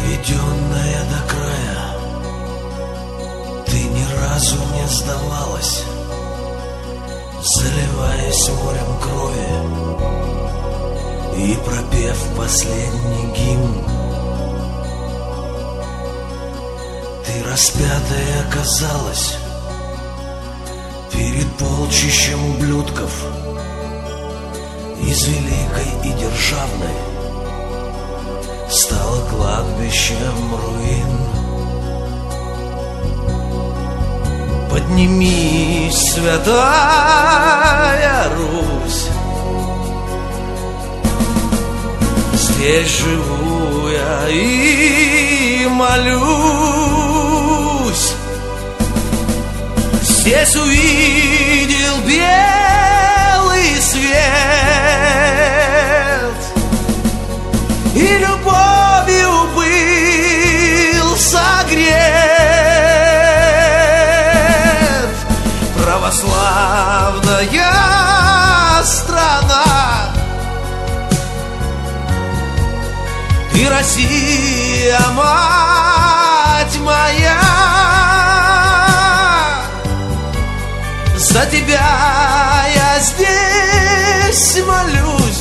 доведенная до края, ты ни разу не сдавалась, заливаясь морем крови и пропев последний гимн. Ты распятая оказалась перед полчищем ублюдков из великой и державной, стало кладбищем руин. Поднимись, святая Русь, здесь живу я и молюсь. Здесь увидел белый свет и любовью был согрет. Православная страна, ты, Россия, мать моя, за тебя я здесь молюсь,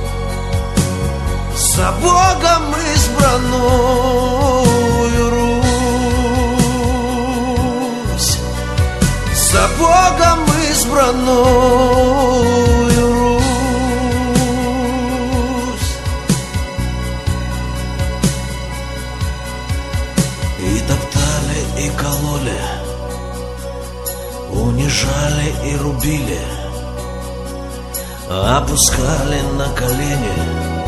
за Богом избранную Русь, за Богом избранную Русь. И топтали, и кололи, унижали и рубили, опускали на колени,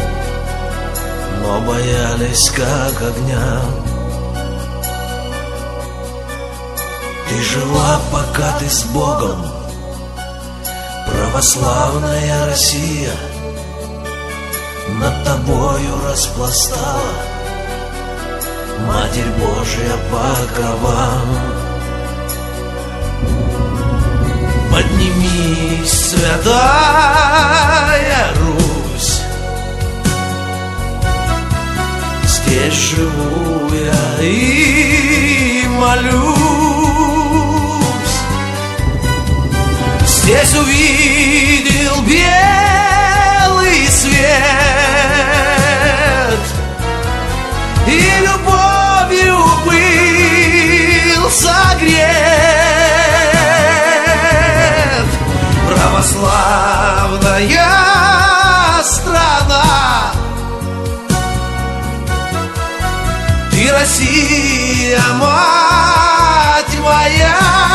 но боялись как огня. Ты жила, пока ты с Богом, православная Россия над тобою распластала Матерь Божья покрова. Поднимись, святая Русь, здесь живу я и молюсь. Здесь увидел белый свет и любовью был согрет. Православная страна, ты, Россия, мать моя,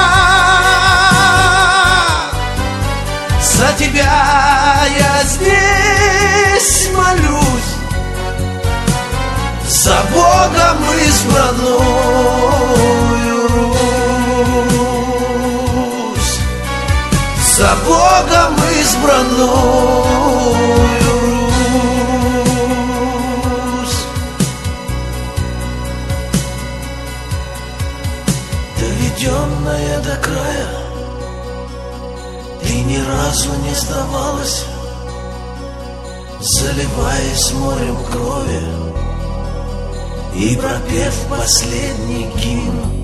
за тебя я здесь молюсь, за Богом избранную Русь, за Богом избранную Русь. Доведенная до края, ты ни разу не сдавалась, заливаясь морем крови и пропев последний гимн.